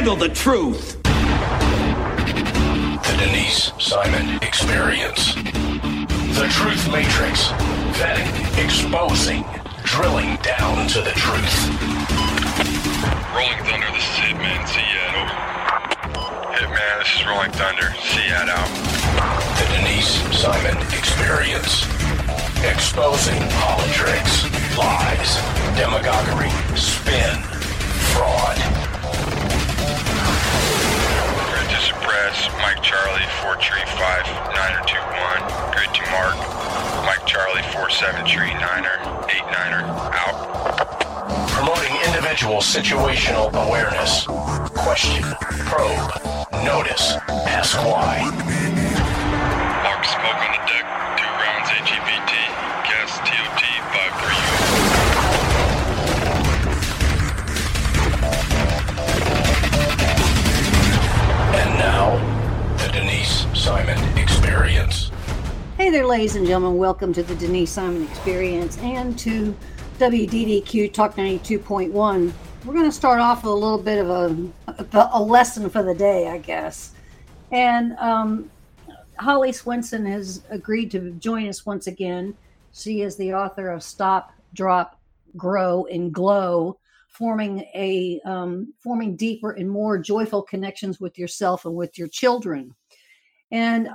handle the truth. The Denise Simon Experience. The Truth Matrix. Vetting, exposing, drilling down to the truth. Rolling Thunder, this is Hitman. Seat over. Hitman, this is Rolling Thunder. Seat out. The Denise Simon Experience. Exposing politics, lies, demagoguery, spin, fraud. Grid to suppress. Mike Charlie, 4 tree 5, 9er 2-1. Grid to mark. Mike Charlie, 4-7 tree 9er, 8-9er, out. Promoting individual situational awareness. Question, probe, notice, ask why. Mark smoke on the deck, 2 rounds AGBT, gas TOT 5-3. And now, the Denise Simon Experience. Hey there, ladies and gentlemen. Welcome to the Denise Simon Experience and to WDDQ Talk 92.1. We're going to start off with a little bit of a lesson for the day, I guess. And Holly Swenson has agreed to join us once again. She is the author of Stop, Drop, Grow, and Glow, forming deeper and more joyful connections with yourself and with your children. And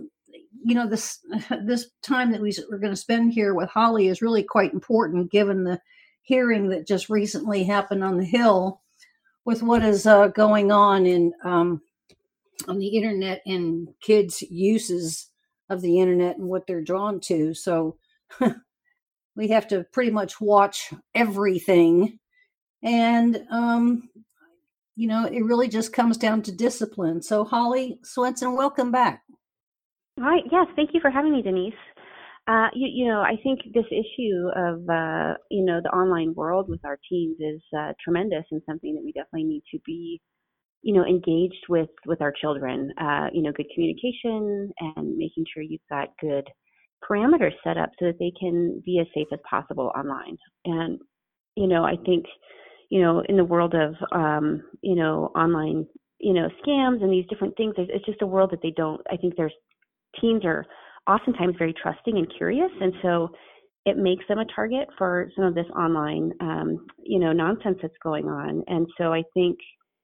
this time that we're going to spend here with Holly is really quite important, given the hearing that just recently happened on the Hill with what is going on on the internet and kids' uses of the internet and what they're drawn to. So we have to pretty much watch everything. And, it really just comes down to discipline. So Holly Swenson, welcome back. All right. Yes. Thank you for having me, Denise. I think this issue of, the online world with our teens is tremendous and something that we definitely need to be, engaged with our children, good communication and making sure you've got good parameters set up so that they can be as safe as possible online. And, I think, in the world of, online, scams and these different things, it's just a world that teens are oftentimes very trusting and curious. And so it makes them a target for some of this online, nonsense that's going on. And so I think,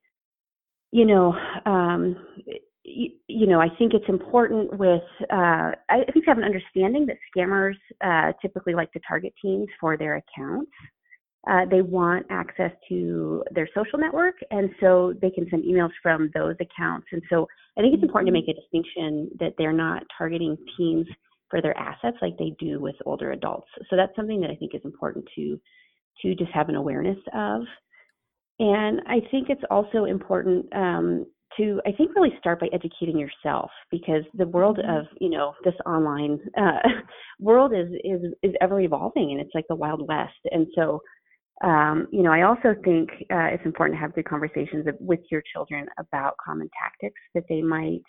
I think it's important I think to have an understanding that scammers typically like to target teens for their accounts. They want access to their social network, and so they can send emails from those accounts. And so I think it's important to make a distinction that they're not targeting teens for their assets like they do with older adults. So that's something that I think is important to just have an awareness of. And I think it's also important to, I think, really start by educating yourself, because the world of, this online world is ever evolving, and it's like the Wild West. And so, I also think it's important to have good conversations with your children about common tactics that they might,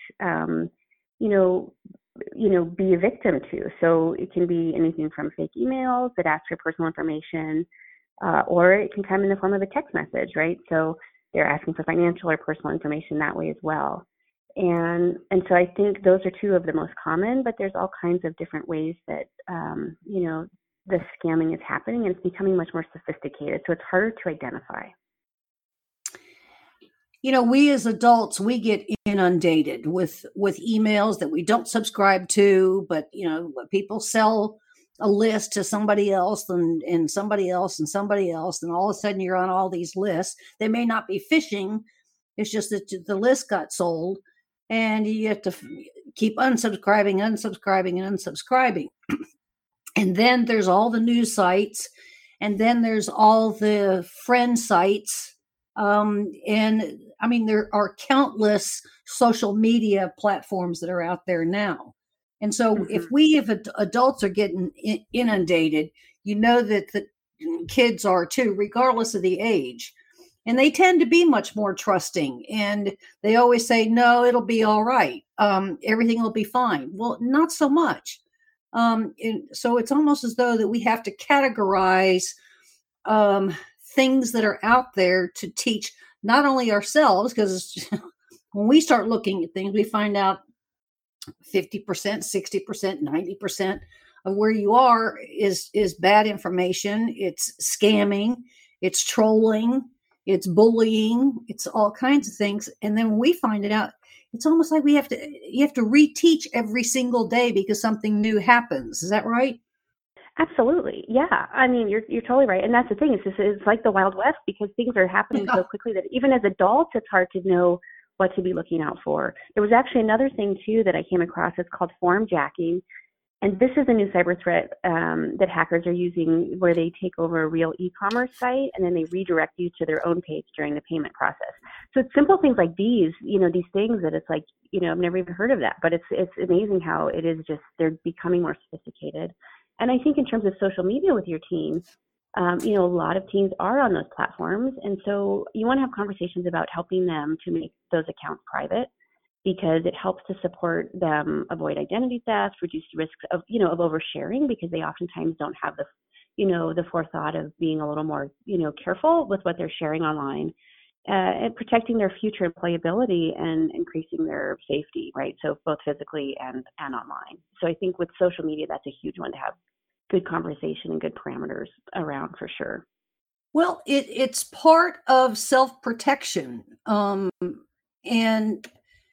be a victim to. So it can be anything from fake emails that ask for personal information, or it can come in the form of a text message, right? So they're asking for financial or personal information that way as well. And so I think those are two of the most common, but there's all kinds of different ways that, the scamming is happening, and it's becoming much more sophisticated. So it's harder to identify. We as adults, we get inundated with emails that we don't subscribe to, but, people sell a list to somebody else and somebody else and somebody else. And all of a sudden you're on all these lists. They may not be phishing. It's just that the list got sold, and you have to keep unsubscribing. And then there's all the news sites, and then there's all the friend sites. And I mean, there are countless social media platforms that are out there now. And so if adults are getting inundated, that the kids are too, regardless of the age. And they tend to be much more trusting. And they always say, no, it'll be all right. Everything will be fine. Well, not so much. So it's almost as though that we have to categorize things that are out there to teach not only ourselves, because when we start looking at things, we find out 50%, 60%, 90% of where you are is bad information. It's scamming, it's trolling, it's bullying, it's all kinds of things. And then when we find it out, it's almost like you have to reteach every single day because something new happens. Is that right? Absolutely. Yeah. I mean, you're totally right. And that's the thing. It's like the Wild West because things are happening so quickly that even as adults, it's hard to know what to be looking out for. There was actually another thing too that I came across. It's called form jacking. And this is a new cyber threat that hackers are using where they take over a real e-commerce site and then they redirect you to their own page during the payment process. So it's simple things like these, these things that it's like, I've never even heard of that, but it's amazing how it is just, they're becoming more sophisticated. And I think in terms of social media with your team, a lot of teens are on those platforms. And so you want to have conversations about helping them to make those accounts private because it helps to support them avoid identity theft, reduce risks of oversharing because they oftentimes don't have the forethought of being a little more, careful with what they're sharing online. And protecting their future employability and increasing their safety, right? So both physically and online. So I think with social media, that's a huge one to have good conversation and good parameters around for sure. Well, it's part of self-protection. And,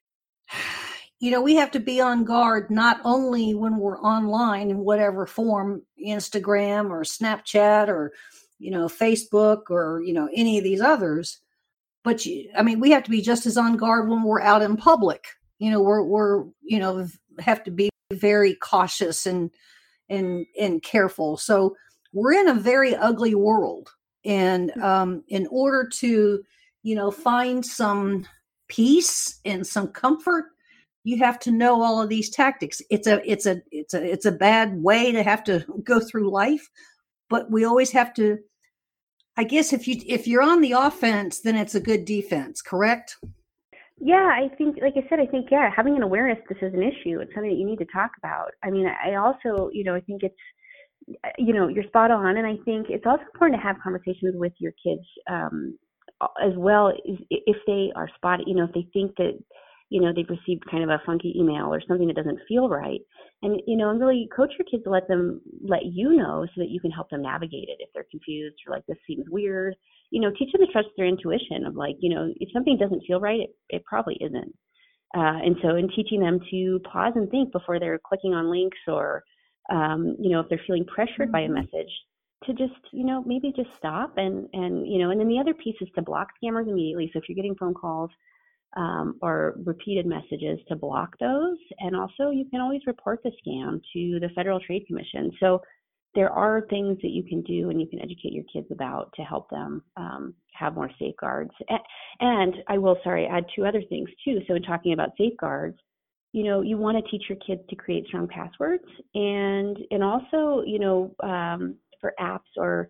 we have to be on guard not only when we're online in whatever form, Instagram or Snapchat or, Facebook or, any of these others. But we have to be just as on guard when we're out in public. We're have to be very cautious and careful. So we're in a very ugly world, and in order to find some peace and some comfort, you have to know all of these tactics. It's a bad way to have to go through life, but we always have to. I guess if you're on the offense, then it's a good defense, correct? Yeah, I think, like I said, having an awareness this is an issue. It's something that you need to talk about. I mean, I also, I think it's, you're spot on. And I think it's also important to have conversations with your kids as well if they are spotted, if they think that, they've received kind of a funky email or something that doesn't feel right. And, and really coach your kids to let you know so that you can help them navigate it if they're confused or like, this seems weird. Teach them to trust their intuition of like, if something doesn't feel right, it probably isn't. And so in teaching them to pause and think before they're clicking on links or, if they're feeling pressured by a message, to just, maybe just stop and then the other piece is to block scammers immediately. So if you're getting phone calls, or repeated messages, to block those. And also you can always report the scam to the Federal Trade Commission. So there are things that you can do and you can educate your kids about to help them have more safeguards. And I will, add two other things too. So in talking about safeguards, you want to teach your kids to create strong passwords and also, for apps or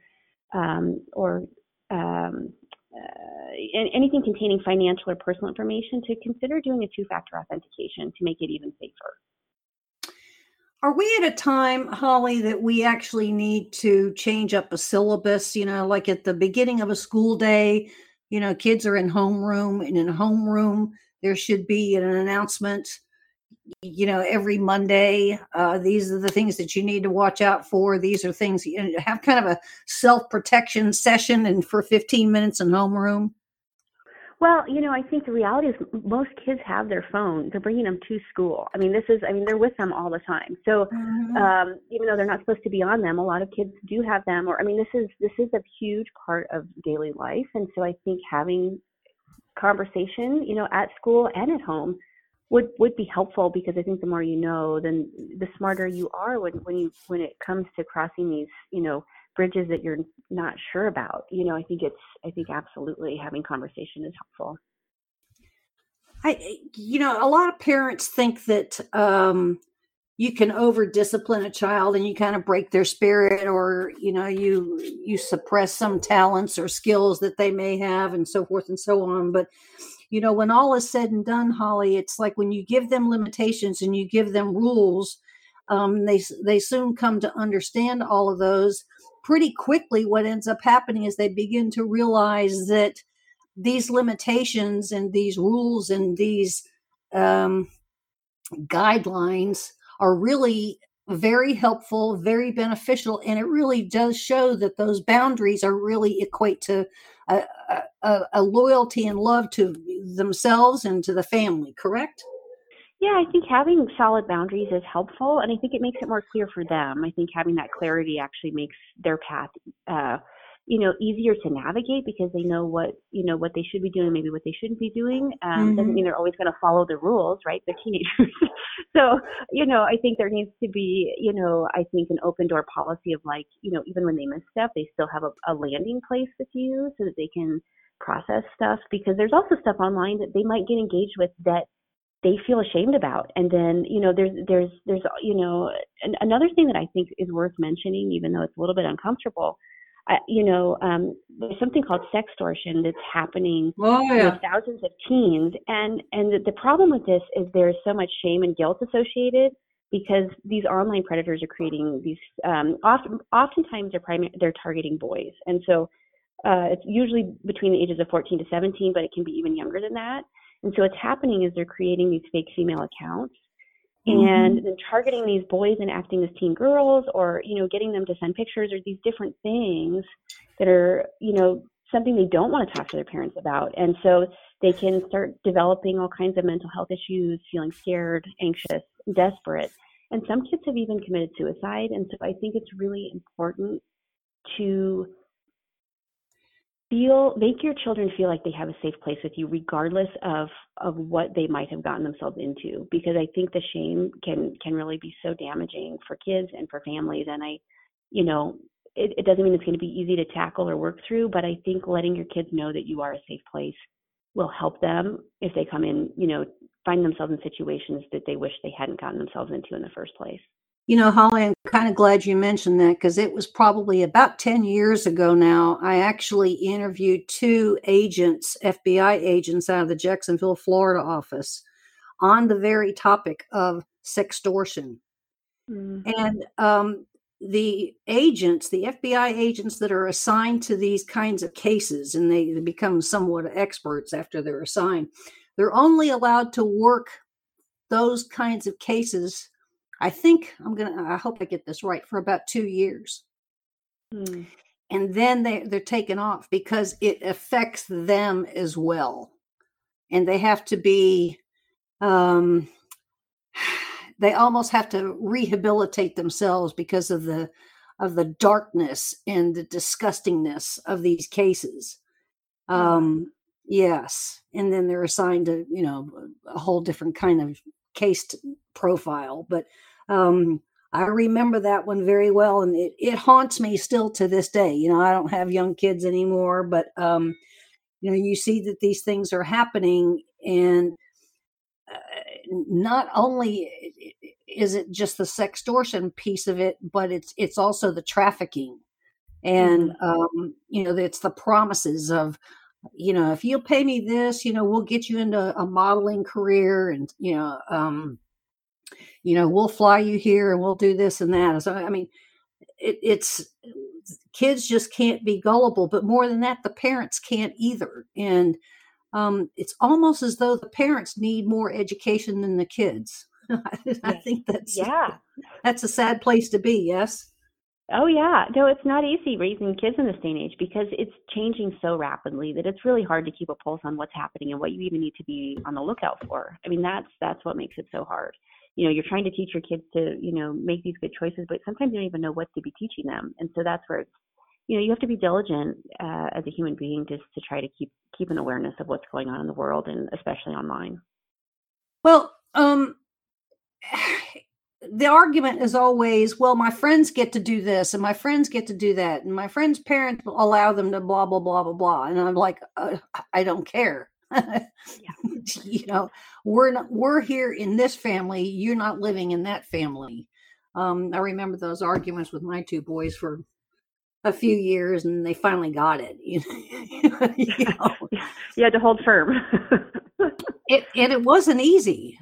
anything containing financial or personal information, to consider doing a two-factor authentication to make it even safer. Are we at a time, Holly, that we actually need to change up a syllabus? Like at the beginning of a school day, kids are in homeroom, and in homeroom, there should be an announcement, every Monday. These are the things that you need to watch out for. These are things, have kind of a self-protection session and for 15 minutes in homeroom. Well, I think the reality is most kids have their phone. They're bringing them to school. They're with them all the time. So even though they're not supposed to be on them, a lot of kids do have them. This is a huge part of daily life. And so I think having conversation, at school and at home would be helpful, because I think the more you know, then the smarter you are when it comes to crossing these, bridges that you're not sure about. I think absolutely having conversation is helpful. A lot of parents think that you can over discipline a child and you kind of break their spirit, or you suppress some talents or skills that they may have, and so forth and so on. But when all is said and done, Holly, it's like when you give them limitations and you give them rules, they soon come to understand all of those. Pretty quickly, what ends up happening is they begin to realize that these limitations and these rules and these guidelines are really very helpful, very beneficial, and it really does show that those boundaries are really equate to a loyalty and love to themselves and to the family, correct? Yeah, I think having solid boundaries is helpful, and I think it makes it more clear for them. I think having that clarity actually makes their path, easier to navigate because they know what they should be doing, maybe what they shouldn't be doing. Doesn't mean they're always going to follow the rules, right? They're teenagers. So, I think there needs to be, I think an open door policy of like, even when they misstep, they still have a landing place with you so that they can process stuff, because there's also stuff online that they might get engaged with that they feel ashamed about. And then, there's another thing that I think is worth mentioning, even though it's a little bit uncomfortable. There's something called sextortion that's happening with thousands of teens. And the problem with this is there's so much shame and guilt associated because these online predators are creating these, oftentimes they're targeting boys. And so it's usually between the ages of 14 to 17, but it can be even younger than that. And so what's happening is they're creating these fake female accounts and then targeting these boys and acting as teen girls, or, getting them to send pictures or these different things that are, something they don't want to talk to their parents about. And so they can start developing all kinds of mental health issues, feeling scared, anxious, desperate. And some kids have even committed suicide. And so I think it's really important to make your children feel like they have a safe place with you, regardless of what they might have gotten themselves into, because I think the shame can really be so damaging for kids and for families. And it doesn't mean it's going to be easy to tackle or work through, but I think letting your kids know that you are a safe place will help them if they come in, find themselves in situations that they wish they hadn't gotten themselves into in the first place. Holly, I'm kind of glad you mentioned that because it was probably about 10 years ago now. I actually interviewed 2 agents, FBI agents out of the Jacksonville, Florida office on the very topic of sextortion. And the FBI agents that are assigned to these kinds of cases, and they become somewhat experts after they're assigned, they're only allowed to work those kinds of cases. I hope I get this right, for about 2 years. And then they're taken off because it affects them as well. And they have to be, they almost have to rehabilitate themselves because of the darkness and the disgustingness of these cases. Yes. And then they're assigned to, a whole different kind of case profile. But I remember that one very well, and it haunts me still to this day. I don't have young kids anymore, but you see that these things are happening, and not only is it just the sextortion piece of it, but it's also the trafficking, and it's the promises of, if you'll pay me this, we'll get you into a modeling career, and we'll fly you here and we'll do this and that. So, I mean, it's kids just can't be gullible, but more than that, the parents can't either. And it's almost as though the parents need more education than the kids. I think that's a sad place to be. Yes. Oh yeah. No, it's not easy raising kids in this day and age because it's changing so rapidly that it's really hard to keep a pulse on what's happening and what you even need to be on the lookout for. I mean, that's what makes it so hard. You're trying to teach your kids to, make these good choices, but sometimes you don't even know what to be teaching them. And so that's where it's, you have to be diligent as a human being just to try to keep an awareness of what's going on in the world, and especially online. Well, the argument is always, well, my friends get to do this and my friends get to do that, and my friends' parents will allow them to blah, blah, blah, blah, blah. And I'm like, I don't care. We're here in this family. You're not living in that family. I remember those arguments with my 2 boys for a few years, and they finally got it. You had to hold firm. it wasn't easy.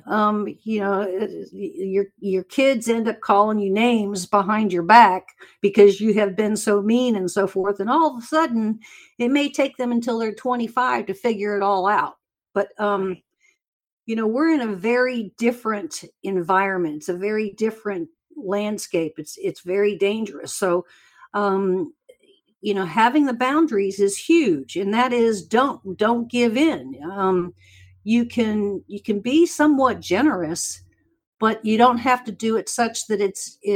Your kids end up calling you names behind your back because you have been so mean and so forth. And all of a sudden, it may take them until they're 25 to figure it all out. But Right. we're in a very different environment. It's a very different landscape. It's very dangerous. So, um, having the boundaries is huge, and that is don't give in. You can be somewhat generous, but you don't have to do it such that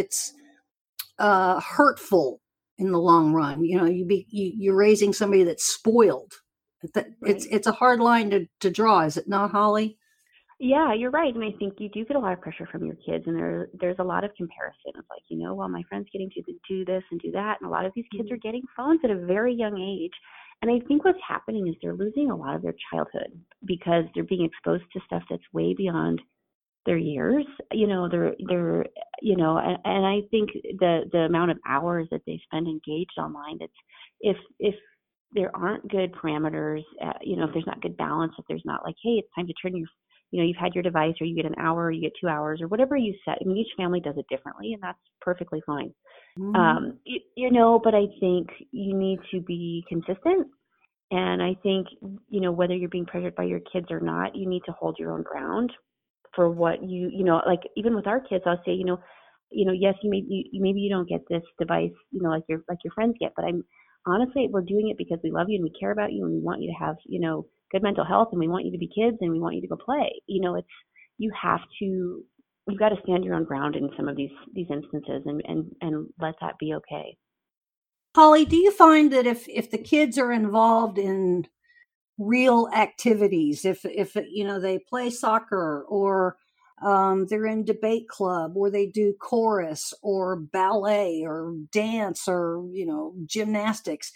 it's hurtful in the long run. You're raising somebody that's spoiled. It's Right. it's a hard line to draw, is it not, Holly? Yeah, you're right, and I think you do get a lot of pressure from your kids, and there's a lot of comparison of like, well, my friend's getting to do this and do that, and a lot of these kids are getting phones at a very young age, and I think what's happening is they're losing a lot of their childhood because they're being exposed to stuff that's way beyond their years. They're and I think the amount of hours that they spend engaged online, that's if there aren't good parameters, if there's not good balance, if there's not like, hey, it's time to turn your, you've had your device, or you get an hour, or you get 2 hours, or whatever you set. I mean, each family does it differently, and that's perfectly fine. Mhm. But I think you need to be consistent. And I think, whether you're being pressured by your kids or not, you need to hold your own ground for what like even with our kids, I'll say, yes, maybe you don't get this device, like your friends get, but I'm honestly, we're doing it because we love you and we care about you and we want you to have, good mental health, and we want you to be kids and we want you to go play. It's you have to you've got to stand your own ground in some of these instances, and let that be okay. Holly, do you find that if the kids are involved in real activities, if they play soccer, or they're in debate club, or they do chorus or ballet or dance, or gymnastics,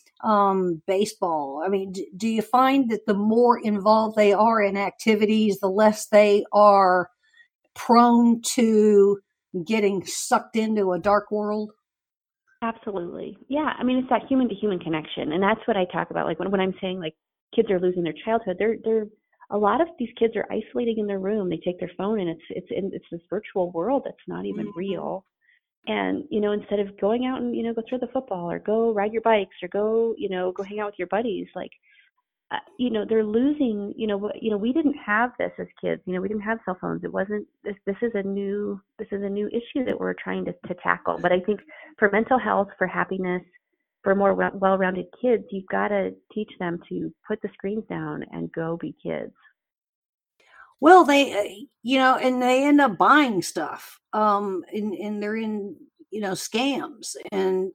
baseball, I mean, do you find that the more involved they are in activities, the less they are prone to getting sucked into a dark world? Absolutely. Yeah. I mean, it's that human to human connection. And that's what I talk about. Like when I'm saying like kids are losing their childhood, they're a lot of these kids are isolating in their room. They take their phone and it's this virtual world that's not even Mhm. real. And, instead of going out and, go throw the football or go ride your bikes or go hang out with your buddies, like, they're losing, we didn't have this as kids. We didn't have cell phones. It wasn't this. This is a new issue that we're trying to tackle. But I think for mental health, for happiness, for more well-rounded kids, you've got to teach them to put the screens down and go be kids. Well, and they end up buying stuff, and they're in, scams, and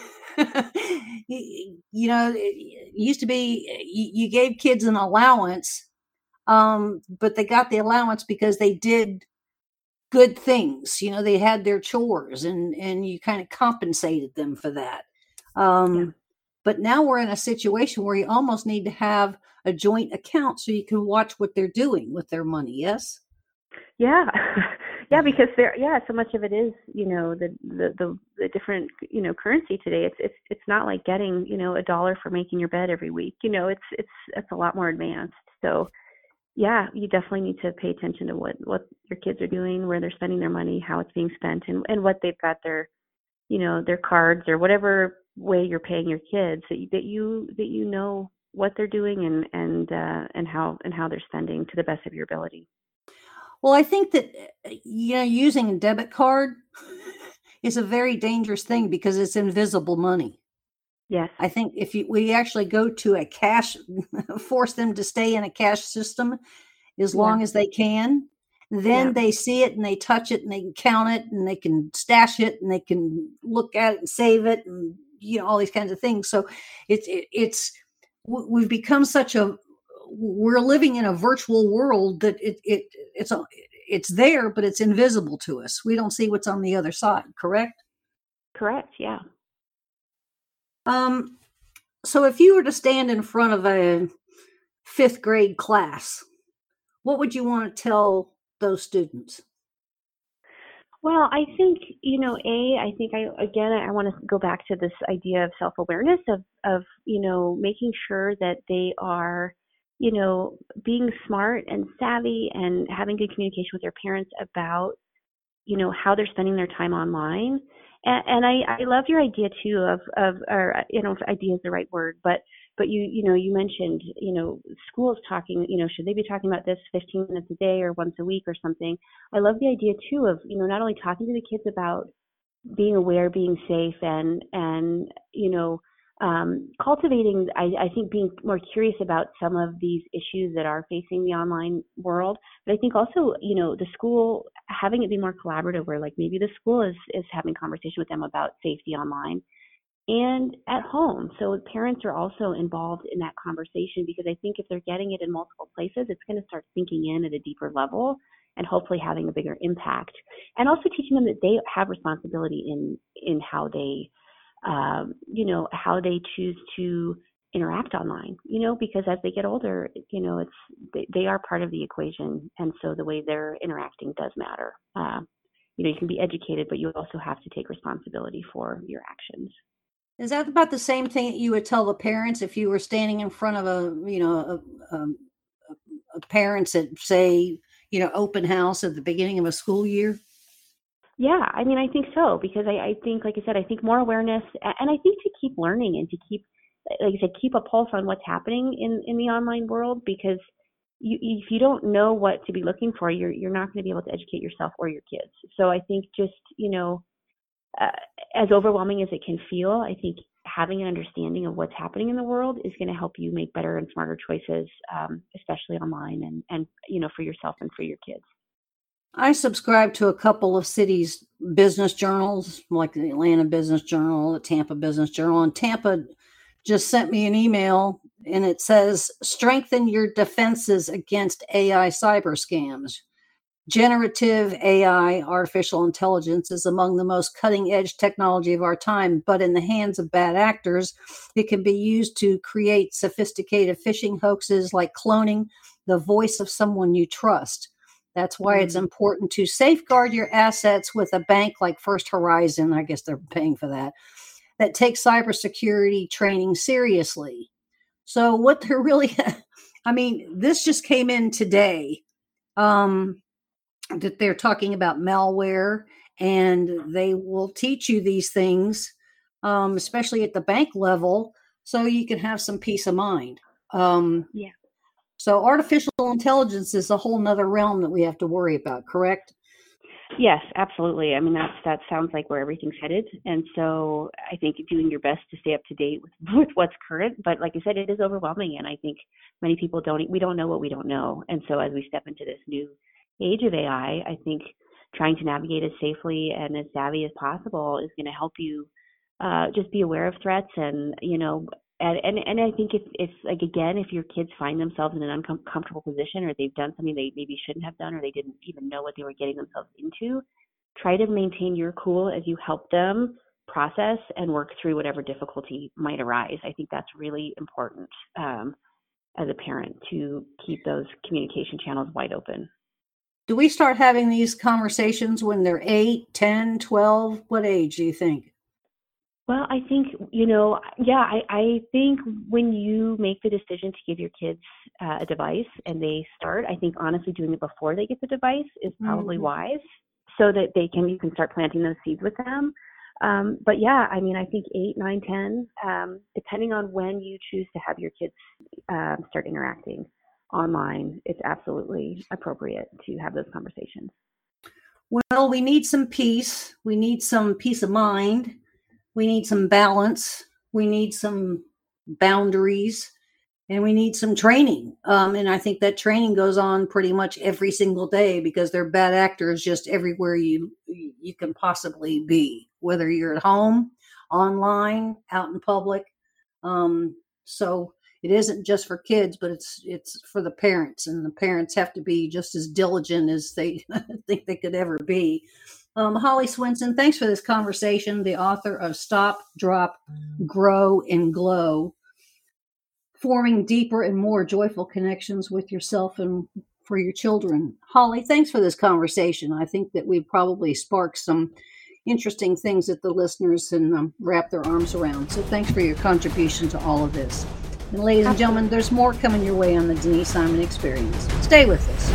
it used to be you gave kids an allowance, but they got the allowance because they did good things. They had their chores, and you kind of compensated them for that. Yeah. Um, but now we're in a situation where you almost need to have a joint account so you can watch what they're doing with their money. Yes. Yeah. Yeah, because so much of it is, the different, currency today. It's not like getting, $1 for making your bed every week. It's a lot more advanced. So yeah, you definitely need to pay attention to what your kids are doing, where they're spending their money, how it's being spent, and what they've got their cards or whatever way you're paying your kids, that you know what they're doing, and how they're spending to the best of your ability. Well, I think that using a debit card is a very dangerous thing because it's invisible money. Yes. I think if we actually go to a cash, force them to stay in a cash system as Yeah. long as they can, Yeah. then they see it and they touch it and they can count it and they can stash it and they can look at it and save it, and all these kinds of things. So we've become we're living in a virtual world that it's there, but it's invisible to us. We don't see what's on the other side. Correct? Correct. Yeah. Um, so if you were to stand in front of a fifth grade class, what would you want to tell those students? Well, I think, I want to go back to this idea of self-awareness of making sure that they are, being smart and savvy and having good communication with their parents about, how they're spending their time online. And I love your idea too or if idea is the right word, but you mentioned, schools talking, should they be talking about this 15 minutes a day or once a week or something? I love the idea too of, not only talking to the kids about being aware, being safe, and cultivating, I think, being more curious about some of these issues that are facing the online world. But I think also, the school, having it be more collaborative, where like maybe the school is having conversation with them about safety online and at home. So parents are also involved in that conversation, because I think if they're getting it in multiple places, it's going to start sinking in at a deeper level and hopefully having a bigger impact. And also teaching them that they have responsibility in how they how they choose to interact online, because as they get older, they are part of the equation. And so the way they're interacting does matter. You can be educated, but you also have to take responsibility for your actions. Is that about the same thing that you would tell the parents if you were standing in front of a parents at, say, open house at the beginning of a school year? Yeah, I mean, I think so, because I think, like I said, I think more awareness, and I think to keep learning and to keep, like I said, keep a pulse on what's happening in the online world, because if you don't know what to be looking for, you're not going to be able to educate yourself or your kids. So I think just, as overwhelming as it can feel, I think having an understanding of what's happening in the world is going to help you make better and smarter choices, especially online and for yourself and for your kids. I subscribe to a couple of cities' business journals, like the Atlanta Business Journal, the Tampa Business Journal, and Tampa just sent me an email, and it says, strengthen your defenses against AI cyber scams. Generative AI, artificial intelligence, is among the most cutting-edge technology of our time, but in the hands of bad actors, it can be used to create sophisticated phishing hoaxes like cloning the voice of someone you trust. That's why it's important to safeguard your assets with a bank like First Horizon, I guess they're paying for that takes cybersecurity training seriously. So what they're really, this just came in today, that they're talking about malware, and they will teach you these things, especially at the bank level, so you can have some peace of mind. Yeah. So artificial intelligence is a whole nother realm that we have to worry about, correct? Yes, absolutely. I mean, that sounds like where everything's headed. And so I think doing your best to stay up to date with what's current. But like I said, it is overwhelming. And I think many people we don't know what we don't know. And so as we step into this new age of AI, I think trying to navigate as safely and as savvy as possible is going to help you just be aware of threats and, and I think if like, again, if your kids find themselves in an uncomfortable position, or they've done something they maybe shouldn't have done, or they didn't even know what they were getting themselves into, try to maintain your cool as you help them process and work through whatever difficulty might arise. I think that's really important as a parent, to keep those communication channels wide open. Do we start having these conversations when they're 8, 10, 12? What age do you think? Well, I think, I think when you make the decision to give your kids a device and they start, I think honestly doing it before they get the device is probably wise, so that you can start planting those seeds with them. But yeah, I mean, I think 8, 9, 10, depending on when you choose to have your kids start interacting online, it's absolutely appropriate to have those conversations. Well, we need some peace. We need some peace of mind. We need some balance. We need some boundaries, and we need some training. And I think that training goes on pretty much every single day, because they're bad actors just everywhere you can possibly be, whether you're at home, online, out in public. So it isn't just for kids, but it's for the parents, and the parents have to be just as diligent as they think they could ever be. Holly Swenson, thanks for this conversation, the author of Stop, Drop, Grow, and Glow, forming deeper and more joyful connections with yourself and for your children. Holly, thanks for this conversation. I think that we've probably sparked some interesting things that the listeners can wrap their arms around. So thanks for your contribution to all of this. And ladies and gentlemen, there's more coming your way on the Denise Simon Experience. Stay with us.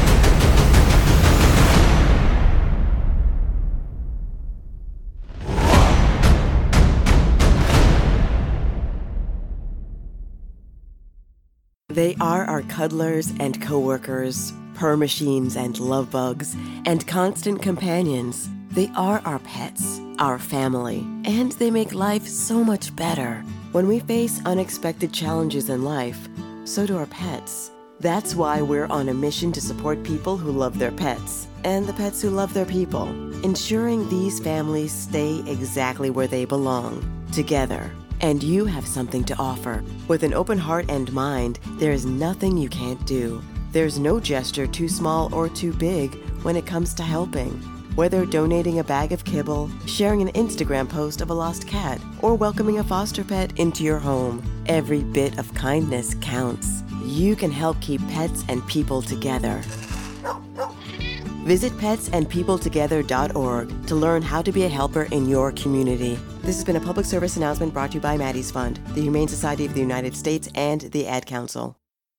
They are our cuddlers and coworkers, purr machines and love bugs, and constant companions. They are our pets, our family, and they make life so much better. When we face unexpected challenges in life, so do our pets. That's why we're on a mission to support people who love their pets and the pets who love their people, ensuring these families stay exactly where they belong, together. And you have something to offer. With an open heart and mind, there is nothing you can't do. There's no gesture too small or too big when it comes to helping. Whether donating a bag of kibble, sharing an Instagram post of a lost cat, or welcoming a foster pet into your home, every bit of kindness counts. You can help keep pets and people together. Visit petsandpeopletogether.org to learn how to be a helper in your community. This has been a public service announcement brought to you by Maddie's Fund, the Humane Society of the United States, and the Ad Council.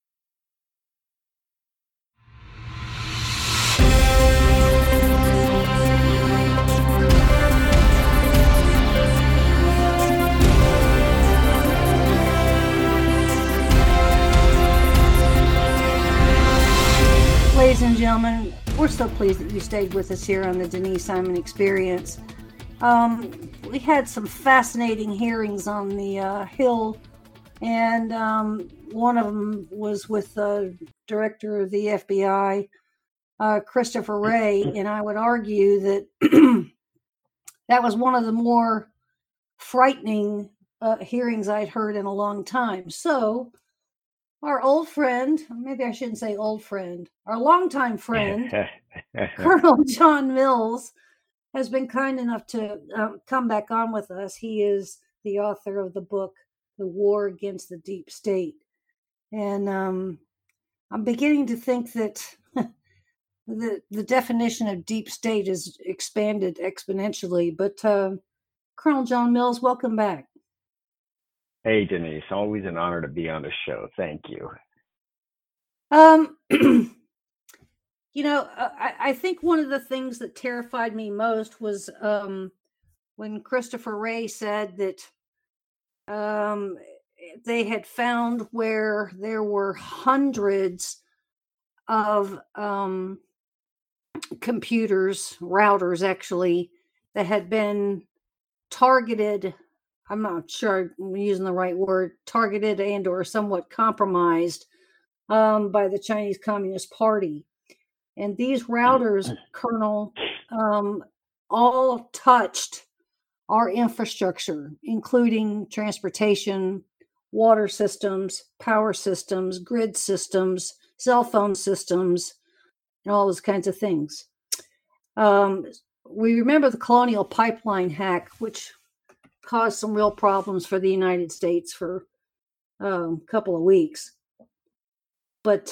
Ladies and gentlemen, we're so pleased that you stayed with us here on the Denise Simon Experience. We had some fascinating hearings on the Hill, and one of them was with the director of the FBI, Christopher Wray, and I would argue that that was one of the more frightening hearings I'd heard in a long time. So our old friend, maybe I shouldn't say old friend, our longtime friend, Colonel John Mills, has been kind enough to come back on with us. He is the author of the book, The War Against the Deep State. And I'm beginning to think that the definition of deep state is expanded exponentially. But Colonel John Mills, welcome back. Hey, Denise, always an honor to be on the show. Thank you. You know, I think one of the things that terrified me most was when Christopher Wray said that they had found where there were hundreds of computers, routers actually, that had been targeted. I'm not sure I'm using the right word, targeted and or somewhat compromised by the Chinese Communist Party. And these routers, Colonel, all touched our infrastructure, including transportation, water systems, power systems, grid systems, cell phone systems, and all those kinds of things. We remember the Colonial Pipeline hack, which caused some real problems for the United States for a couple of weeks. But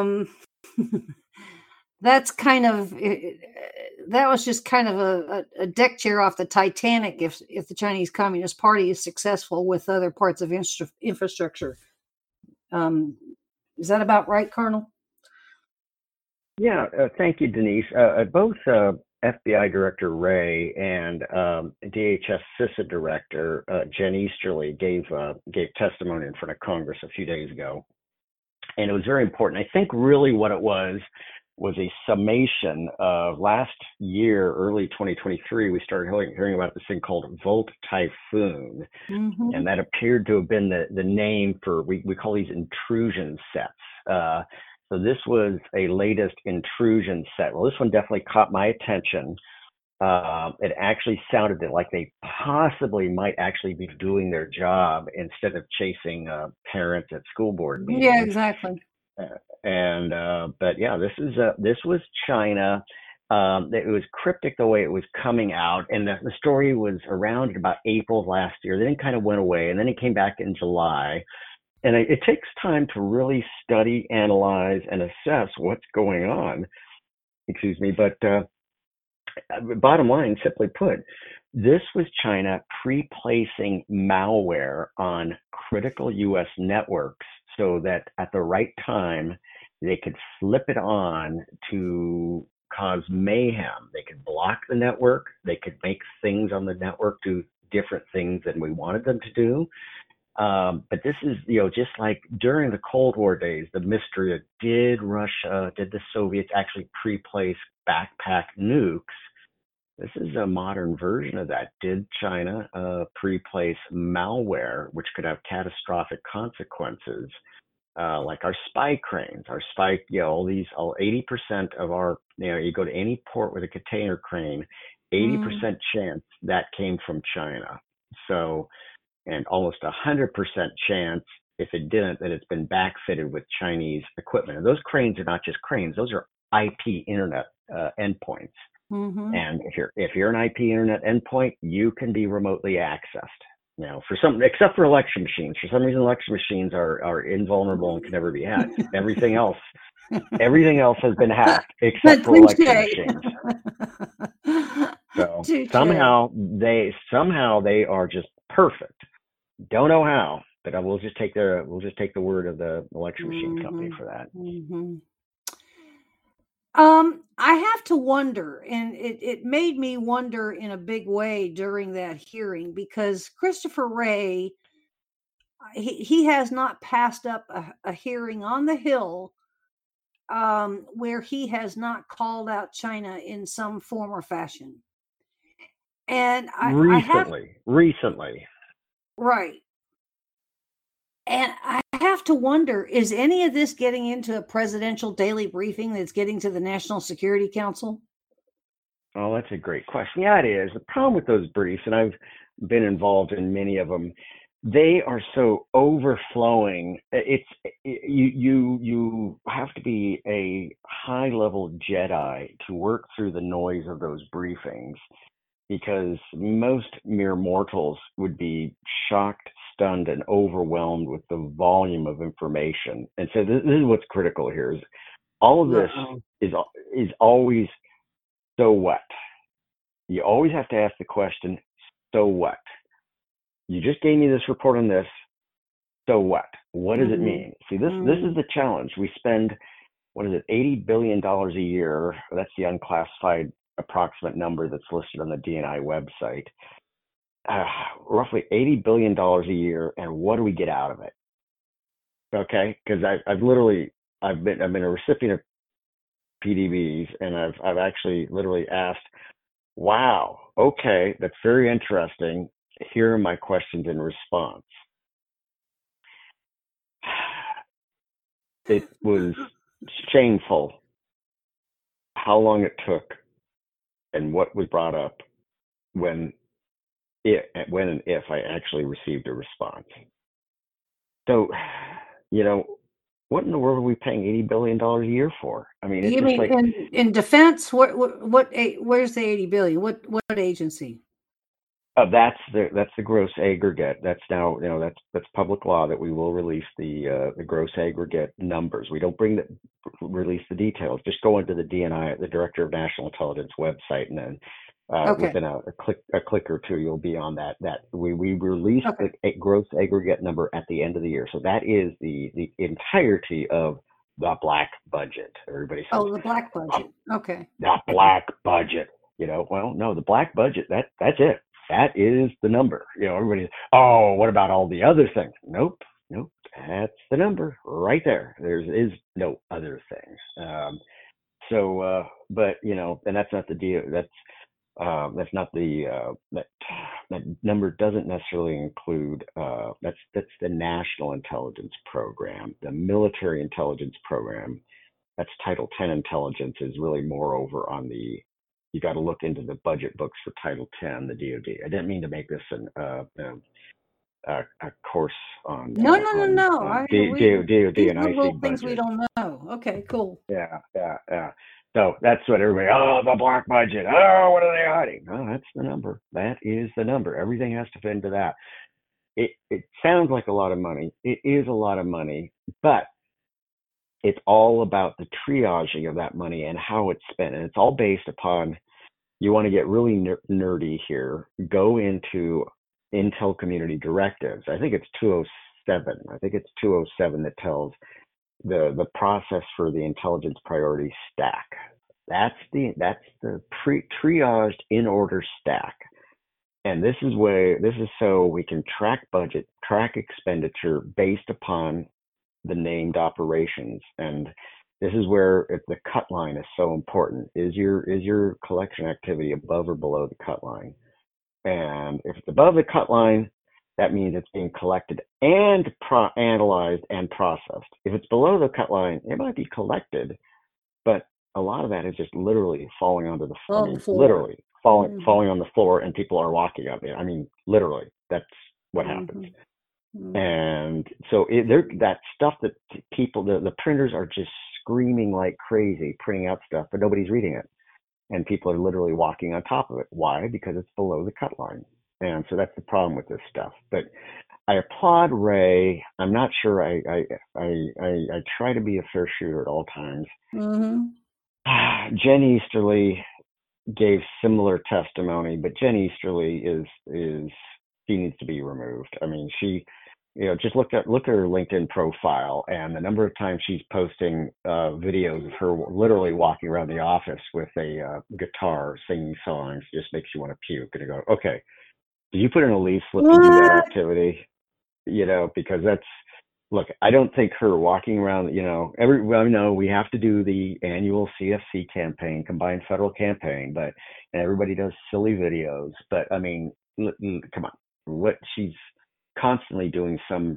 that's kind of, that was just kind of a deck chair off the Titanic if the Chinese Communist Party is successful with other parts of infrastructure. Is that about right, Colonel? Yeah, thank you, Denise. Both FBI Director Wray and DHS CISA Director Jen Easterly gave testimony in front of Congress a few days ago, and it was very important. I think really what it was a summation of last year, early 2023, we started hearing about this thing called Volt Typhoon, and that appeared to have been the name for, we call these intrusion sets. So this was a latest intrusion set. Well, this one definitely caught my attention. It actually sounded like they possibly might actually be doing their job instead of chasing parents at school board meetings. Yeah, exactly. But yeah, this was China. It was cryptic the way it was coming out, and the story was around about April of last year. Then it kind of went away, and then it came back in July. And it takes time to really study, analyze, and assess what's going on. But bottom line, simply put, This was China pre-placing malware on critical U.S. networks so that at the right time, they could flip it on to cause mayhem. They could block the network. They could make things on the network do different things than we wanted them to do. But this is, just like during the Cold War days, the mystery of did the Soviets actually pre-place backpack nukes? This is a modern version of that. Did China pre-place malware, which could have catastrophic consequences, like our spy cranes, all 80% of our, you go to any port with a container crane, 80% chance that came from China. So, and almost 100% chance, if it didn't, that it's been backfitted with Chinese equipment. And those cranes are not just cranes; those are IP internet endpoints. And if you're an IP internet endpoint, you can be remotely accessed. For some, except for election machines. For some reason, election machines are invulnerable and can never be hacked. Everything else has been hacked except for election machines. So somehow they are just perfect. Don't know how, but we'll just take the word of the election machine company for that. I have to wonder, and it made me wonder in a big way during that hearing, because Christopher Wray, he has not passed up a hearing on the Hill where he has not called out China in some form or fashion. And recently. Right. And I have to wonder, is any of this getting into a presidential daily briefing that's getting to the National Security Council? Oh, that's a great question. Yeah, it is. The problem with those briefs, and I've been involved in many of them, they are so overflowing. You have to be a high-level Jedi to work through the noise of those briefings, because most mere mortals would be shocked, stunned, and overwhelmed with the volume of information. And so this is what's critical here: is all of this is always so what. You always have to ask the question, so what? You just gave me this report on this, so what? What does it mean? See, this is the challenge. We spend, $80 billion a year. That's the unclassified approximate number that's listed on the DNI website. Roughly $80 billion a year, and what do we get out of it? Okay, because I've been a recipient of PDBs, and I've actually literally asked, wow, okay, that's very interesting. Here are my questions in response. It was shameful how long it took and what was brought up when and if I actually received a response. So, what in the world are we paying $80 billion a year for? I mean, it's mean, like, in defense, where's the $80 billion? What agency? That's the gross aggregate. That's now, that's public law that we will release the gross aggregate numbers. We don't release the details. Just go into the DNI, the Director of National Intelligence website, and then within a click or two, you'll be on that. We release the gross aggregate number at the end of the year. So that is the entirety of the black budget. Everybody says, oh, the black budget. Okay. The black budget. Well, no, the black budget. That's it. That is the number. Everybody, what about all the other things? Nope. That's the number right there. There is no other things. But and that's not the deal. That's not the that number doesn't necessarily include. That's the National Intelligence Program, the Military Intelligence Program. That's Title 10 intelligence is really more over on the. You got to look into the budget books for Title 10, the DoD. I didn't mean to make this a course on no. DoD and IC budget. Things we don't know. Okay, cool. Yeah. So that's what everybody. Oh, the black budget. Oh, what are they hiding? Oh, that's the number. That is the number. Everything has to fit into that. It sounds like a lot of money. It is a lot of money, but it's all about the triaging of that money and how it's spent. And it's all based upon you want to get really nerdy here, go into Intel Community Directives. I think it's 207. I think it's 207 that tells the process for the intelligence priority stack. That's the triaged in order stack. And this is so we can track budget, track expenditure based upon the named operations. And this is where the cut line is so important. Is your collection activity above or below the cut line? And if it's above the cut line, that means it's being collected and analyzed and processed. If it's below the cut line, it might be collected, but a lot of that is just literally falling onto the floor. Literally falling on the floor, and people are walking up it. I mean, literally, that's what happens. And so that stuff that people, the printers are just screaming like crazy, printing out stuff, but nobody's reading it. And people are literally walking on top of it. Why? Because it's below the cut line. And so that's the problem with this stuff. But I applaud Ray. I'm not sure. I try to be a fair shooter at all times. Jen Easterly gave similar testimony, but Jen Easterly she needs to be removed. I mean, she, just look at her LinkedIn profile, and the number of times she's posting videos of her literally walking around the office with a guitar singing songs just makes you want to puke. And you go, okay, did you put in a leaf slip to do that activity? Because look, I don't think her walking around, I know we have to do the annual CFC campaign, Combined Federal Campaign, and everybody does silly videos. But I mean, come on, she's constantly doing some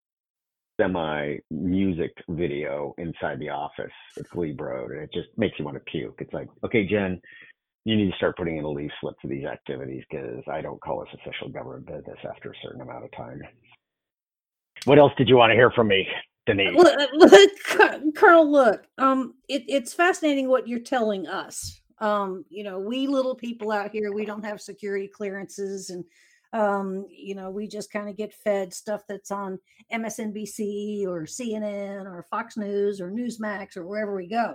semi-music video inside the office at Glebe Road, and it just makes you want to puke. It's like, okay, Jen, you need to start putting in a leaf slip for these activities, because I don't call this official government business after a certain amount of time. What else did you want to hear from me, Denise? Colonel, look, it's fascinating what you're telling us. We little people out here, we don't have security clearances, and we just kind of get fed stuff that's on MSNBC or CNN or Fox News or Newsmax or wherever we go.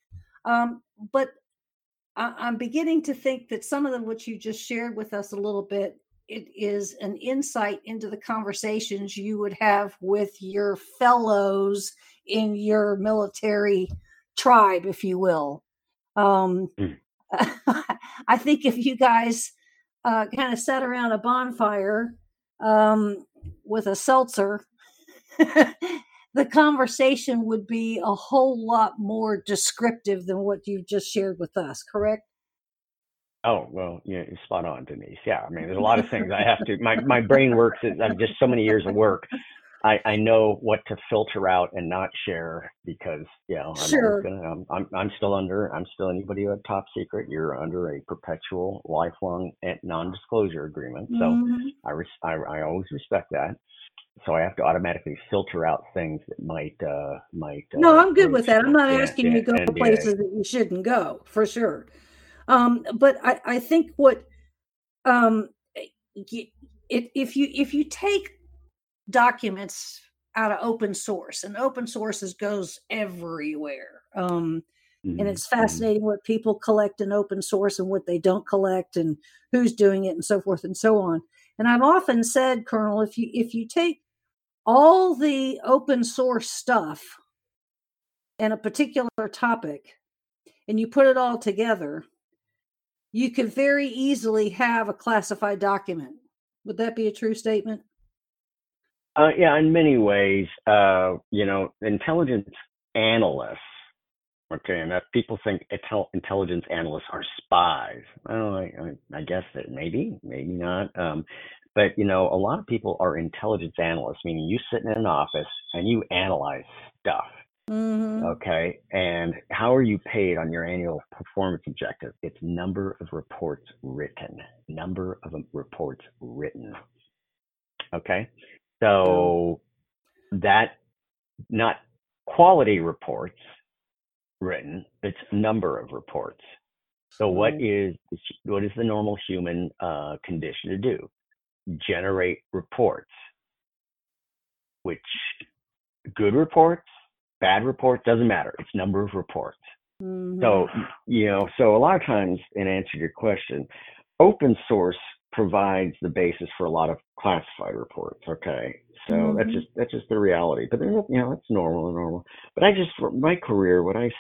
But I'm beginning to think that some of them, which you just shared with us a little bit, it is an insight into the conversations you would have with your fellows in your military tribe, if you will. I think if you guys kind of sat around a bonfire with a seltzer, the conversation would be a whole lot more descriptive than what you just shared with us, correct? Oh, well, yeah, you're spot on, Denise. Yeah, I mean, there's a lot of things I have to, my brain works, I'm just so many years of work. I know what to filter out and not share, because, sure. I'm still anybody who had top secret. You're under a perpetual, lifelong non-disclosure agreement. So I always respect that. So I have to automatically filter out things that might. No, I'm good with that. I'm not asking you to go places that you shouldn't go, for sure. But I think what if you take documents out of open source, and open sources goes everywhere, and it's fascinating what people collect in open source and what they don't collect, and who's doing it, and so forth and so on. And I've often said, Colonel, if you take all the open source stuff in a particular topic and you put it all together, you could very easily have a classified document. Would that be a true statement? Yeah, in many ways. Intelligence analysts, okay, and that people think intelligence analysts are spies. Well, I guess that maybe not. But, a lot of people are intelligence analysts, meaning you sit in an office and you analyze stuff. Okay. And how are you paid on your annual performance objective? It's number of reports written. Okay. So that, not quality reports written, it's number of reports. So what is the normal human condition to do? Generate reports, which good reports, bad reports, doesn't matter. It's number of reports. Mm-hmm. So, so a lot of times, in answer to your question, open source provides the basis for a lot of classified reports. Okay, so Mm-hmm. that's just the reality. But it's normal. But for my career,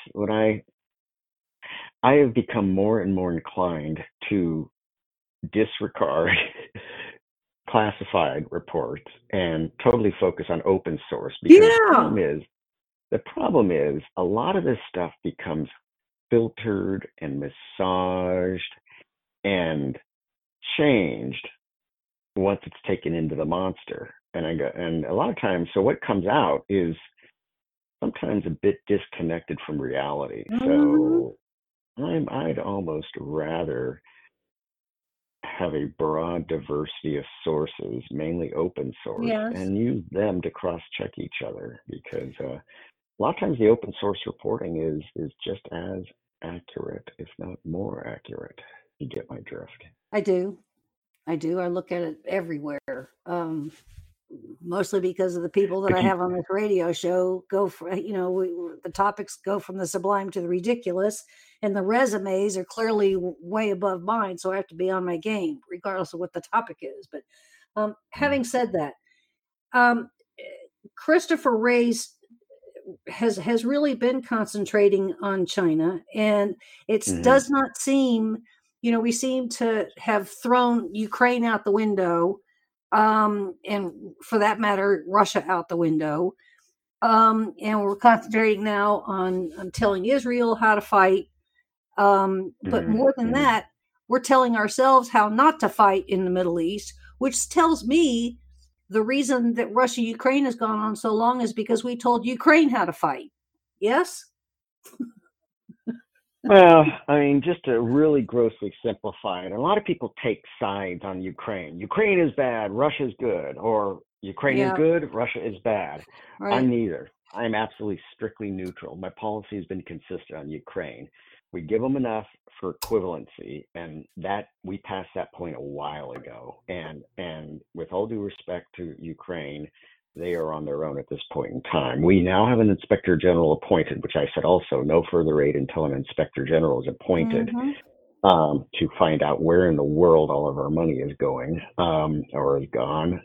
I have become more and more inclined to disregard classified reports and totally focus on open source, because Yeah. the problem is a lot of this stuff becomes filtered and massaged and changed once it's taken into the monster. And a lot of times, so what comes out is sometimes a bit disconnected from reality. Mm-hmm. So I'd almost rather have a broad diversity of sources, mainly open source, Yes. and use them to cross-check each other, because a lot of times the open source reporting is just as accurate, if not more accurate. You get my drift. I do. I do. I look at it everywhere. Mostly because of the people that But I have on this radio show go for, the topics go from the sublime to the ridiculous, and the resumes are clearly way above mine. So I have to be on my game, regardless of what the topic is. But having said that, um, Christopher Wray's has really been concentrating on China, and it mm-hmm. does not seem, we seem to have thrown Ukraine out the window, and for that matter, Russia out the window. And we're concentrating now on telling Israel how to fight. But more than Mm-hmm. that, we're telling ourselves how not to fight in the Middle East, which tells me the reason that Russia Ukraine has gone on so long is because we told Ukraine how to fight. Yes? Well, I mean, just to really grossly simplify it, a lot of people take sides on Ukraine. Ukraine is bad, Russia is good, or Ukraine is Yeah, good, Russia is bad. I'm right. neither. I'm absolutely strictly neutral. My policy has been consistent on Ukraine. We give them enough for equivalency, and that we passed that point a while ago. And with all due respect to Ukraine, they are on their own at this point in time. We now have an inspector general appointed, which I said also no further aid until an inspector general is appointed, Mm-hmm. to find out where in the world all of our money is going, or is gone.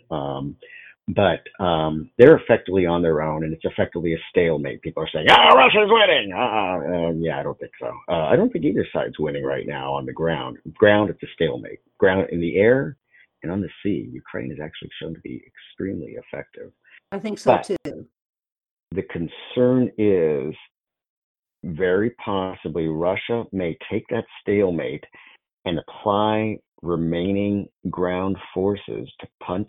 But they're effectively on their own, and it's effectively a stalemate. People are saying, Russia's winning. Yeah, I don't think so. I don't think either side's winning right now on the ground. Ground, it's a stalemate. Ground, in the air and on the sea, Ukraine is actually shown to be extremely effective. I think so But too. the concern is very possibly Russia may take that stalemate and apply remaining ground forces to punch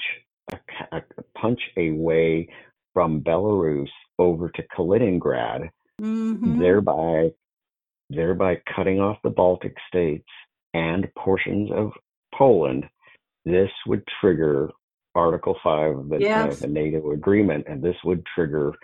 a way from Belarus over to Kaliningrad, Mm-hmm. thereby cutting off the Baltic states and portions of Poland. This would trigger Article 5 of Yes. the NATO agreement, and this would trigger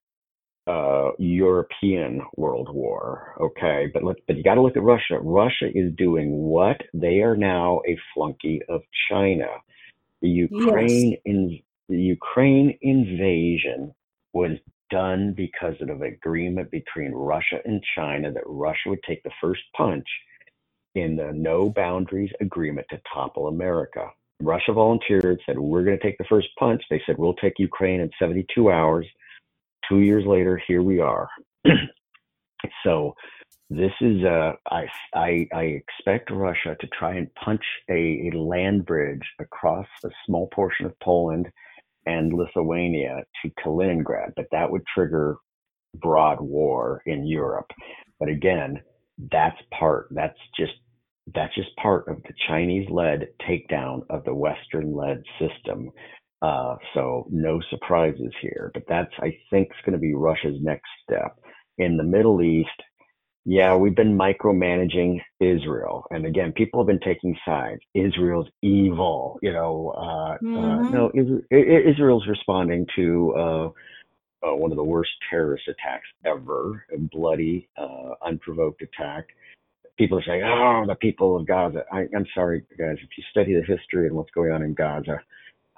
European World War. Okay, but you got to look at Russia. Russia is doing what? They are now a flunky of China. The Yes. Ukraine invasion was done because of an agreement between Russia and China that Russia would take the first punch in the no boundaries agreement to topple America. Russia volunteered, said, we're going to take the first punch. They said, we'll take Ukraine in 72 hours. 2 years later, here we are. So this is, I expect Russia to try and punch a land bridge across a small portion of Poland and Lithuania to Kaliningrad, but that would trigger broad war in Europe. But again, that's just part of the Chinese-led takedown of the Western-led system. So no surprises here, but I think, is going to be Russia's next step. In the Middle East, yeah, we've been micromanaging Israel, and again, people have been taking sides. Israel's evil, Mm-hmm. no, Israel's responding to one of the worst terrorist attacks ever, a bloody, unprovoked attack. People are saying, "Oh, the people of Gaza." I'm sorry, guys. If you study the history and what's going on in Gaza,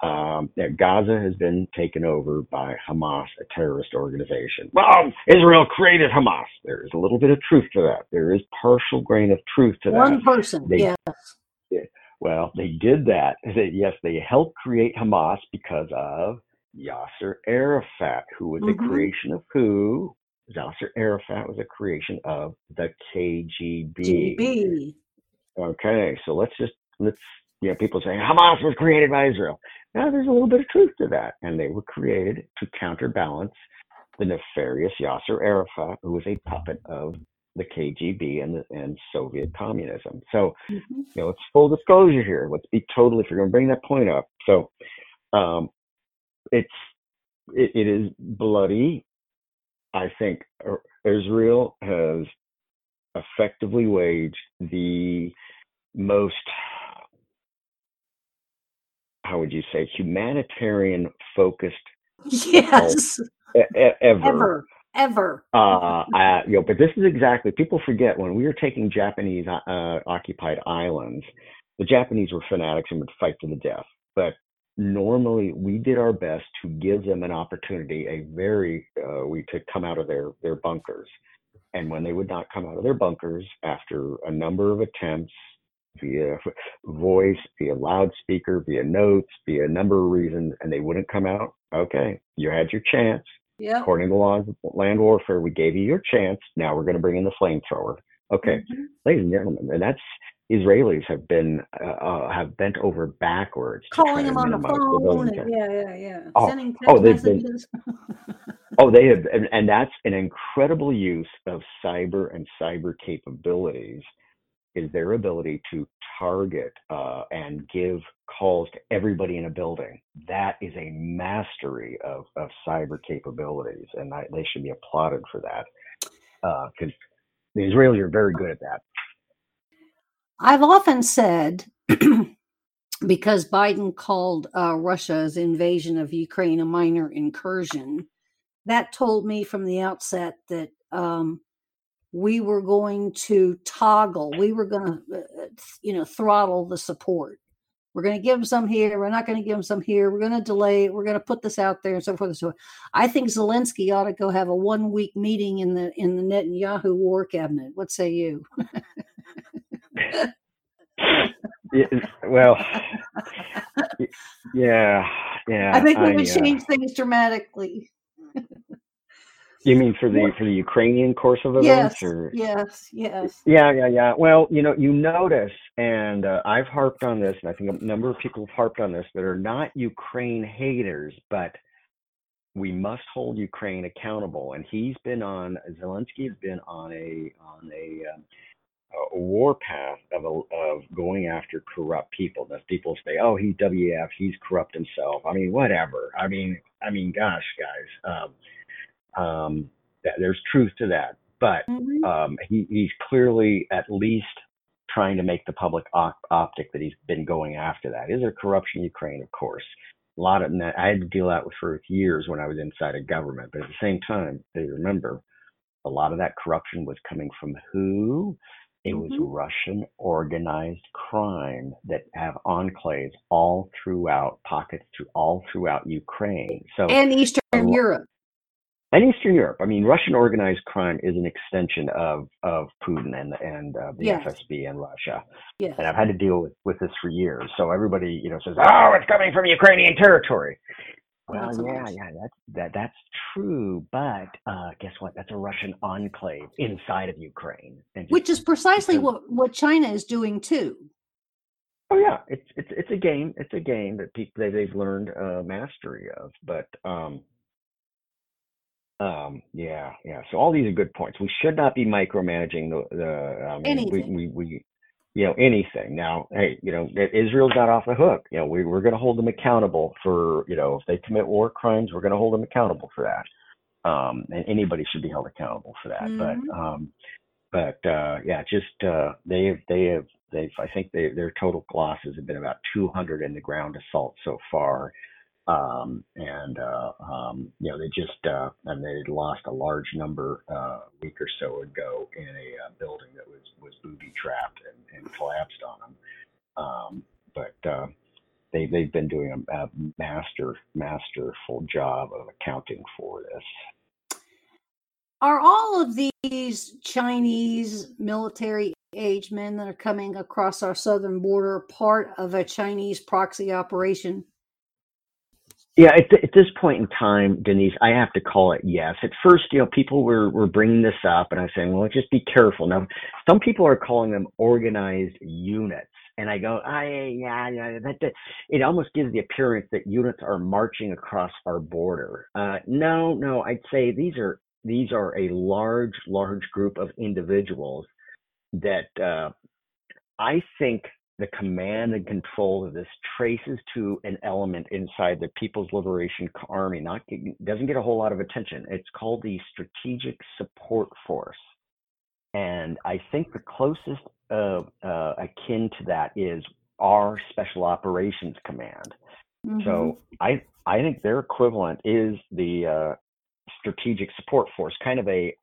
Gaza has been taken over by Hamas, a terrorist organization. Well, Israel created Hamas. There is a little bit of truth to that. There is partial grain of truth to that. One person, yes. Well, they did that. Yes, they helped create Hamas because of Yasser Arafat, who was a creation of who? Yasser Arafat was a creation of the KGB. GB. Okay, so let's people say Hamas was created by Israel. Now there's a little bit of truth to that, and they were created to counterbalance the nefarious Yasser Arafat, who was a puppet of the KGB and Soviet communism. So, it's full disclosure here. Let's be totally, if you're going to bring that point up. So, it is bloody. I think Israel has effectively waged the most, how would you say, humanitarian focused Yes. ever. Ever. But this is exactly, people forget when we were taking Japanese occupied islands, the Japanese were fanatics and would fight to the death. But normally we did our best to give them an opportunity, to come out of their bunkers. And when they would not come out of their bunkers after a number of attempts, via voice, via loudspeaker, via notes, via a number of reasons, and they wouldn't come out, okay, you had your chance. Yep. According to the laws of land warfare, we gave you your chance. Now we're going to bring in the flamethrower. Okay, ladies and gentlemen, and that's Israelis have bent over backwards, calling them on the phone. Sending text messages. They have, and that's an incredible use of cyber and cyber capabilities. Is their ability to target and give calls to everybody in a building. That is a mastery of cyber capabilities, and they should be applauded for that, because the Israelis are very good at that. I've often said, because Biden called Russia's invasion of Ukraine a minor incursion, that told me from the outset that we were going to toggle. We were going to, throttle the support. We're going to give them some here. We're not going to give them some here. We're going to delay it. We're going to put this out there and so forth and so on. I think Zelensky ought to go have a 1-week meeting in the Netanyahu war cabinet. What say you? Well, yeah. I think we would change things dramatically. You mean for the Ukrainian course of events? Yes. Yeah. Well, you notice, and I've harped on this, and I think a number of people have harped on this that are not Ukraine haters, but we must hold Ukraine accountable. And Zelensky has been on a war path of going after corrupt people. That people say, oh, he's WF, he's corrupt himself. I mean, whatever. I mean, gosh, guys. There's truth to that, but he's clearly at least trying to make the public optic that he's been going after that. Is there corruption in Ukraine? Of course. A lot of that I had to deal with for years when I was inside of government, but at the same time, remember, a lot of that corruption was coming from who? It was Russian organized crime that have enclaves all throughout Ukraine. So and Eastern Europe. And Eastern Europe. I mean, Russian organized crime is an extension of Putin and the FSB and Russia. Yes. And I've had to deal with this for years. So everybody, says, "Oh, it's coming from Ukrainian territory." Well, that's true. But guess what? That's a Russian enclave inside of Ukraine, which is precisely what China is doing too. Oh yeah, it's a game. It's a game that they've learned mastery of, but. So all these are good points. We should not be micromanaging anything. Now, hey, Israel's not off the hook. We're going to hold them accountable for, if they commit war crimes, we're going to hold them accountable for that. And anybody should be held accountable for that. I think their total losses have been about 200 in the ground assault so far. They lost a large number a week or so ago in a building that was booby trapped and collapsed on them. they've been doing a masterful job of accounting for this. Are all of these Chinese military age men that are coming across our southern border part of a Chinese proxy operation? Yeah, at this point in time, Denise, I have to call it yes. At first, people were bringing this up, and I was saying, well, just be careful. Now, some people are calling them organized units, and I go, yeah, it almost gives the appearance that units are marching across our border. No, I'd say these are a large group of individuals that I think the command and control of this traces to an element inside the People's Liberation Army. Doesn't get a whole lot of attention. It's called the Strategic Support Force, and I think the closest akin to that is our Special Operations Command. Mm-hmm. So I think their equivalent is the Strategic Support Force, kind of a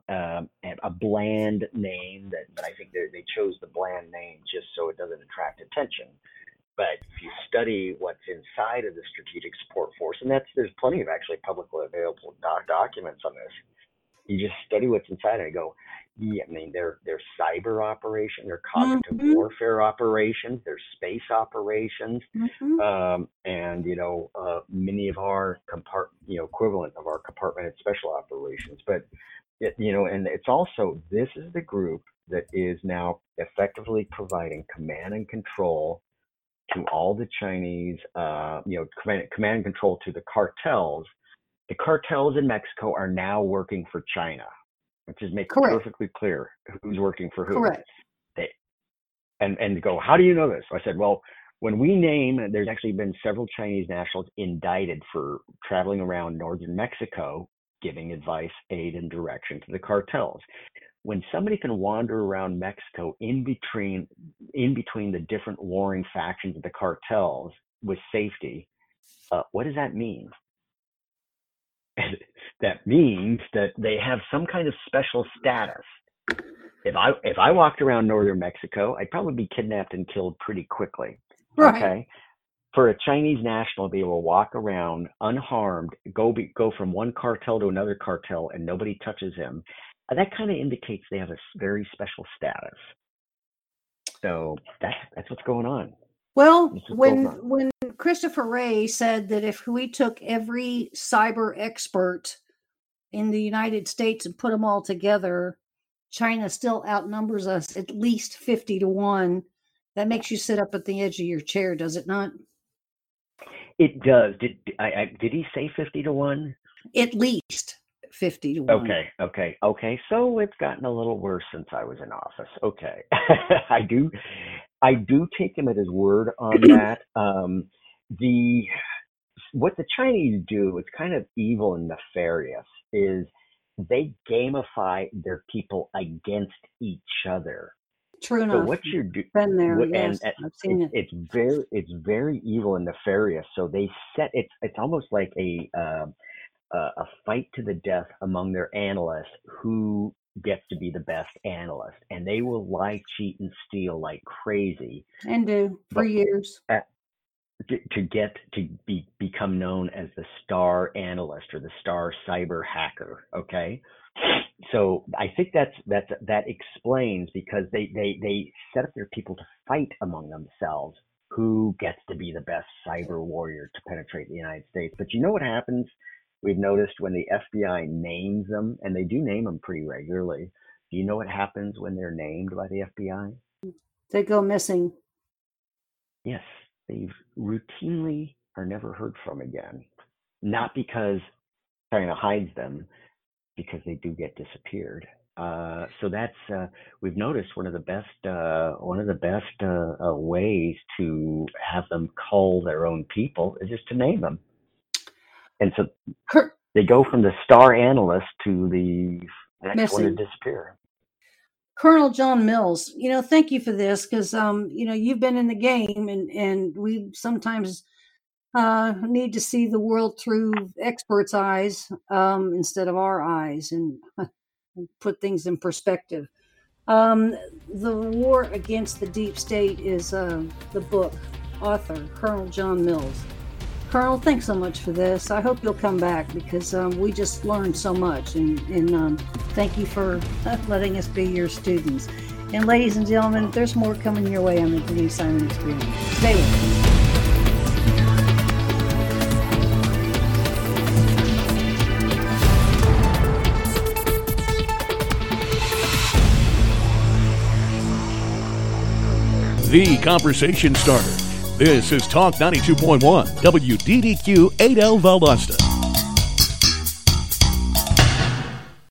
bland name but I think they chose the bland name just so it doesn't attract attention. But if you study what's inside of the Strategic Support Force, and there's plenty of actually publicly available documents on this, you just study what's inside and go, yeah, I mean, their cyber operation, their cognitive mm-hmm. warfare operations, their space operations, mm-hmm. And many of our equivalent of our compartmented special operations. But and it's also, this is the group that is now effectively providing command and control to all the Chinese, command and control to the cartels. The cartels in Mexico are now working for China, which is make perfectly clear who's working for who. Correct. And go, how do you know this? I said, well, when we name, there's actually been several Chinese nationals indicted for traveling around northern Mexico, giving advice, aid, and direction to the cartels. When somebody can wander around Mexico in between the different warring factions of the cartels with safety, what does that mean? That means that they have some kind of special status. If I walked around northern Mexico, I'd probably be kidnapped and killed pretty quickly. Right. Okay. For a Chinese national to be able to walk around unharmed, go from one cartel to another cartel, and nobody touches him, that kind of indicates they have a very special status. So that's what's going on. Well, when Christopher Wray said that if we took every cyber expert in the United States and put them all together, China still outnumbers us at least 50-1. That makes you sit up at the edge of your chair, does it not? It does. Did he say 50-1? At least 50-1. Okay. So it's gotten a little worse since I was in office. Okay. I do take him at his word on that. What the Chinese do, it's kind of evil and nefarious, is they gamify their people against each other. True enough. So what you're doing, been there, yes, I've seen it. It's very evil and nefarious. So they set it's almost like a fight to the death among their analysts who gets to be the best analyst, and they will lie, cheat, and steal like crazy, and do for years to become known as the star analyst or the star cyber hacker. Okay, so I think that explains, because they set up their people to fight among themselves who gets to be the best cyber warrior to penetrate the United States. But you know what happens? We've noticed when the FBI names them, and they do name them pretty regularly. Do you know what happens when they're named by the FBI? They go missing. Yes, they routinely are never heard from again. Not because China hides them, because they do get disappeared. So that's we've noticed one of the best ways to have them cull their own people is just to name them. And so they go from the star analyst to the next one to disappear. Colonel John Mills, thank you for this, because, you've been in the game, and we sometimes need to see the world through experts' eyes instead of our eyes, and put things in perspective. The War Against the Deep State is the book author, Colonel John Mills. Colonel, thanks so much for this. I hope you'll come back because we just learned so much, and thank you for letting us be your students. And ladies and gentlemen, there's more coming your way on the Denise Simon Experience. Stay with us. The conversation starter. This is Talk 92.1 WDDQ 8L Valdosta.